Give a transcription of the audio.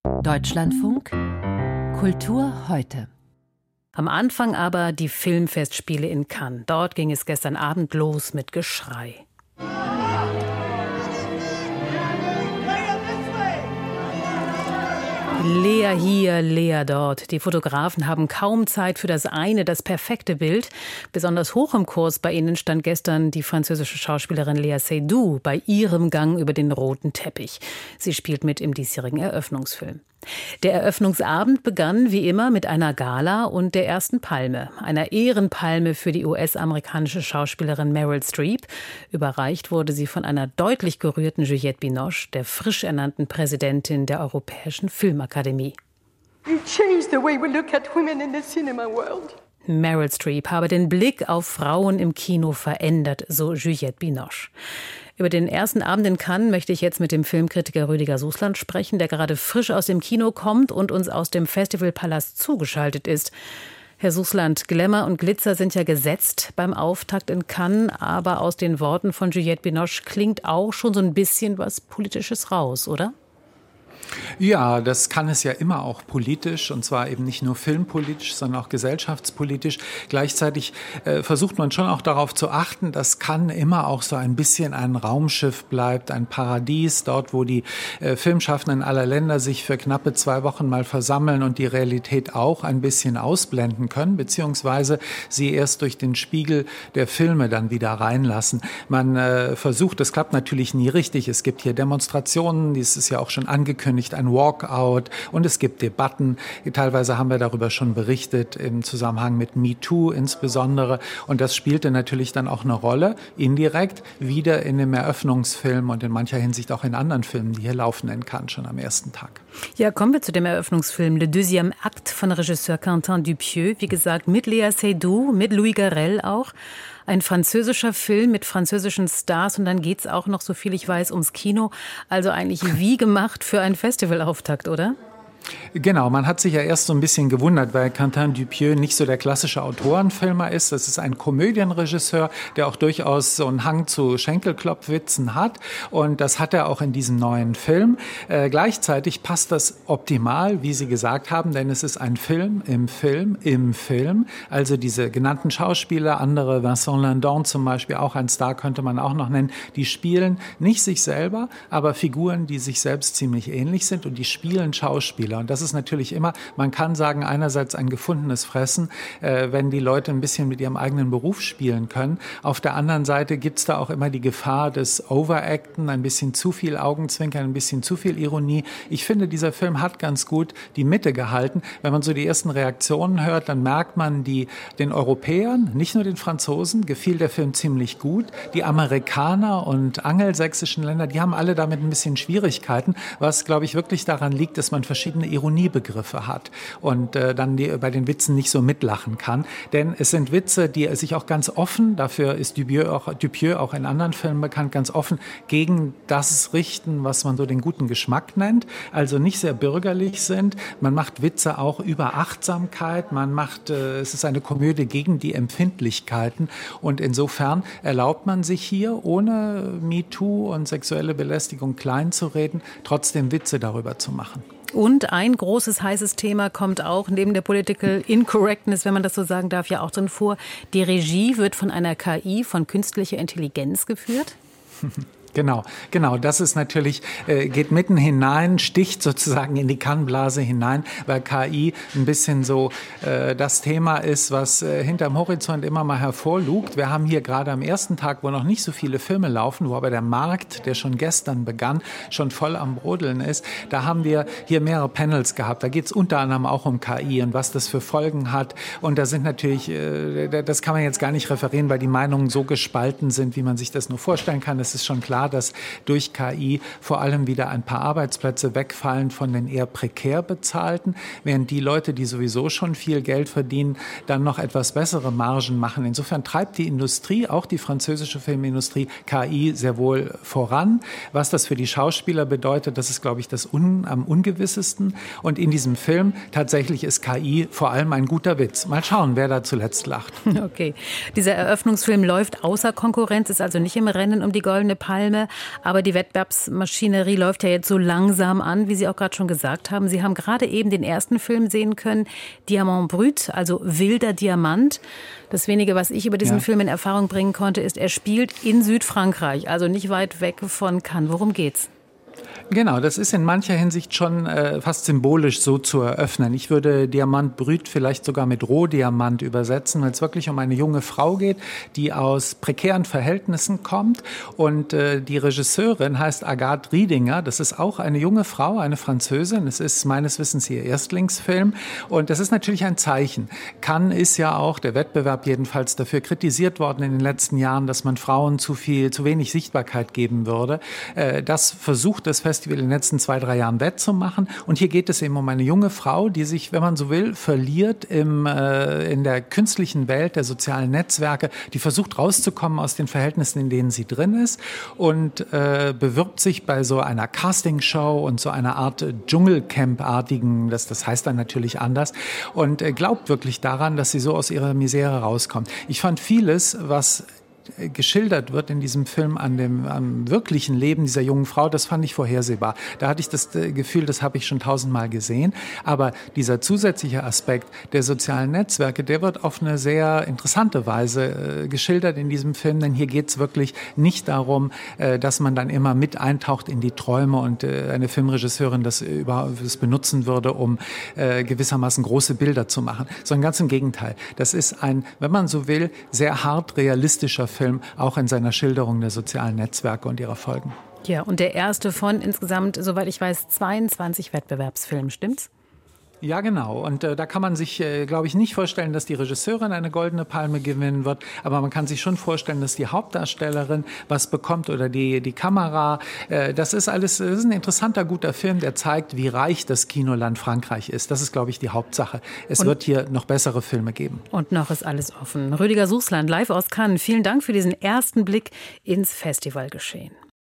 Deutschlandfunk Kultur heute. Am Anfang aber die Filmfestspiele in Cannes. Dort ging es gestern Abend los mit Geschrei. Lea hier, Lea dort. Die Fotografen haben kaum Zeit für das eine, das perfekte Bild. Besonders hoch im Kurs bei ihnen stand gestern die französische Schauspielerin Léa Seydoux bei ihrem Gang über den roten Teppich. Sie spielt mit im diesjährigen Eröffnungsfilm. Der Eröffnungsabend begann wie immer mit einer Gala und der ersten Palme, einer Ehrenpalme für die US-amerikanische Schauspielerin Meryl Streep. Überreicht wurde sie von einer deutlich gerührten Juliette Binoche, der frisch ernannten Präsidentin der Europäischen Filmakademie. You changed the way we look at women in the cinema world. Meryl Streep habe den Blick auf Frauen im Kino verändert, so Juliette Binoche. Über den ersten Abend in Cannes möchte ich jetzt mit dem Filmkritiker Rüdiger Sußland sprechen, der gerade frisch aus dem Kino kommt und uns aus dem Festivalpalast zugeschaltet ist. Herr Sußland, Glamour und Glitzer sind ja gesetzt beim Auftakt in Cannes, aber aus den Worten von Juliette Binoche klingt auch schon so ein bisschen was Politisches raus, oder? Ja, das kann es ja immer auch politisch, und zwar eben nicht nur filmpolitisch, sondern auch gesellschaftspolitisch. Gleichzeitig versucht man schon auch darauf zu achten, dass Cannes immer auch so ein bisschen ein Raumschiff bleibt, ein Paradies, dort wo die Filmschaffenden aller Länder sich für knappe 2 Wochen mal versammeln und die Realität auch ein bisschen ausblenden können, beziehungsweise sie erst durch den Spiegel der Filme dann wieder reinlassen. Man versucht, das klappt natürlich nie richtig. Es gibt hier Demonstrationen, dies ist ja auch schon angekündigt, ein Walkout, und es gibt Debatten. Teilweise haben wir darüber schon berichtet, im Zusammenhang mit MeToo insbesondere. Und das spielte natürlich dann auch eine Rolle, indirekt, wieder in dem Eröffnungsfilm und in mancher Hinsicht auch in anderen Filmen, die hier laufen in Cannes schon am ersten Tag. Ja, kommen wir zu dem Eröffnungsfilm Le Deuxième Acte von Regisseur Quentin Dupieux. Wie gesagt, mit Léa Seydoux, mit Louis Garrel auch. Ein französischer Film mit französischen Stars, und dann geht's auch noch, so viel ich weiß, ums Kino. Also eigentlich wie gemacht für einen Festivalauftakt, oder? Genau, man hat sich ja erst so ein bisschen gewundert, weil Quentin Dupieux nicht so der klassische Autorenfilmer ist. Das ist ein Komödienregisseur, der auch durchaus so einen Hang zu Schenkelklopfwitzen hat. Und das hat er auch in diesem neuen Film. Gleichzeitig passt das optimal, wie Sie gesagt haben, denn es ist ein Film im Film im Film. Also diese genannten Schauspieler, andere, Vincent Lindon zum Beispiel, auch ein Star könnte man auch noch nennen, die spielen nicht sich selber, aber Figuren, die sich selbst ziemlich ähnlich sind, und die spielen Schauspieler. Und das ist natürlich immer, man kann sagen, einerseits ein gefundenes Fressen, wenn die Leute ein bisschen mit ihrem eigenen Beruf spielen können. Auf der anderen Seite gibt es da auch immer die Gefahr des Overacten, ein bisschen zu viel Augenzwinkern, ein bisschen zu viel Ironie. Ich finde, dieser Film hat ganz gut die Mitte gehalten. Wenn man so die ersten Reaktionen hört, dann merkt man, den Europäern, nicht nur den Franzosen, gefiel der Film ziemlich gut. Die Amerikaner und angelsächsischen Länder, die haben alle damit ein bisschen Schwierigkeiten, was, glaube ich, wirklich daran liegt, dass man verschiedene Ironiebegriffe hat und dann bei den Witzen nicht so mitlachen kann. Denn es sind Witze, die sich auch ganz offen, dafür ist Dupieux auch in anderen Filmen bekannt, ganz offen gegen das richten, was man so den guten Geschmack nennt, also nicht sehr bürgerlich sind. Man macht Witze auch über Achtsamkeit, es ist eine Komödie gegen die Empfindlichkeiten, und insofern erlaubt man sich hier, ohne MeToo und sexuelle Belästigung kleinzureden, trotzdem Witze darüber zu machen. Und ein großes, heißes Thema kommt auch neben der Political Incorrectness, wenn man das so sagen darf, ja auch drin vor. Die Regie wird von einer KI, von künstlicher Intelligenz geführt. Genau. Das ist natürlich, geht mitten hinein, sticht sozusagen in die Cannes-Blase hinein, weil KI ein bisschen so das Thema ist, was hinterm Horizont immer mal hervorlugt. Wir haben hier gerade am ersten Tag, wo noch nicht so viele Filme laufen, wo aber der Markt, der schon gestern begann, schon voll am Brodeln ist, da haben wir hier mehrere Panels gehabt. Da geht es unter anderem auch um KI und was das für Folgen hat. Und da sind natürlich, das kann man jetzt gar nicht referieren, weil die Meinungen so gespalten sind, wie man sich das nur vorstellen kann. Es ist schon klar, dass durch KI vor allem wieder ein paar Arbeitsplätze wegfallen von den eher prekär bezahlten, während die Leute, die sowieso schon viel Geld verdienen, dann noch etwas bessere Margen machen. Insofern treibt die Industrie, auch die französische Filmindustrie, KI sehr wohl voran. Was das für die Schauspieler bedeutet, das ist, glaube ich, am ungewissesten. Und in diesem Film tatsächlich ist KI vor allem ein guter Witz. Mal schauen, wer da zuletzt lacht. Okay. Dieser Eröffnungsfilm läuft außer Konkurrenz, ist also nicht im Rennen um die Goldene Palme. Filme. Aber die Wettbewerbsmaschinerie läuft ja jetzt so langsam an, wie Sie auch gerade schon gesagt haben. Sie haben gerade eben den ersten Film sehen können, Diamant Brut, also wilder Diamant. Das wenige, was ich über diesen Film in Erfahrung bringen konnte, ist, er spielt in Südfrankreich, also nicht weit weg von Cannes. Worum geht's? Genau, das ist in mancher Hinsicht schon fast symbolisch so zu eröffnen. Ich würde Diamant Brut vielleicht sogar mit Rohdiamant übersetzen, weil es wirklich um eine junge Frau geht, die aus prekären Verhältnissen kommt. Und die Regisseurin heißt Agathe Riedinger. Das ist auch eine junge Frau, eine Französin. Es ist meines Wissens ihr Erstlingsfilm. Und das ist natürlich ein Zeichen. Cannes ist ja auch, der Wettbewerb jedenfalls, dafür kritisiert worden in den letzten Jahren, dass man Frauen zu wenig Sichtbarkeit geben würde. Das versucht das Festival in den letzten 2-3 Jahren wettzumachen. Und hier geht es eben um eine junge Frau, die sich, wenn man so will, verliert in der künstlichen Welt der sozialen Netzwerke, die versucht rauszukommen aus den Verhältnissen, in denen sie drin ist und bewirbt sich bei so einer Castingshow und so einer Art Dschungelcamp-artigen, das heißt dann natürlich anders, und glaubt wirklich daran, dass sie so aus ihrer Misere rauskommt. Ich fand vieles, was geschildert wird in diesem Film am wirklichen Leben dieser jungen Frau, das fand ich vorhersehbar. Da hatte ich das Gefühl, das habe ich schon 1000-mal gesehen. Aber dieser zusätzliche Aspekt der sozialen Netzwerke, der wird auf eine sehr interessante Weise geschildert in diesem Film. Denn hier geht es wirklich nicht darum, dass man dann immer mit eintaucht in die Träume und eine Filmregisseurin das benutzen würde, um gewissermaßen große Bilder zu machen. Sondern ganz im Gegenteil. Das ist ein, wenn man so will, sehr hart realistischer Film, auch in seiner Schilderung der sozialen Netzwerke und ihrer Folgen. Ja, und der erste von insgesamt, soweit ich weiß, 22 Wettbewerbsfilmen, stimmt's? Ja, genau. Und da kann man sich, glaube ich, nicht vorstellen, dass die Regisseurin eine goldene Palme gewinnen wird. Aber man kann sich schon vorstellen, dass die Hauptdarstellerin was bekommt oder die Kamera. Das ist ein interessanter, guter Film, der zeigt, wie reich das Kinoland Frankreich ist. Das ist, glaube ich, die Hauptsache. Es wird hier noch bessere Filme geben. Und noch ist alles offen. Rüdiger Suchsland, live aus Cannes. Vielen Dank für diesen ersten Blick ins Festivalgeschehen.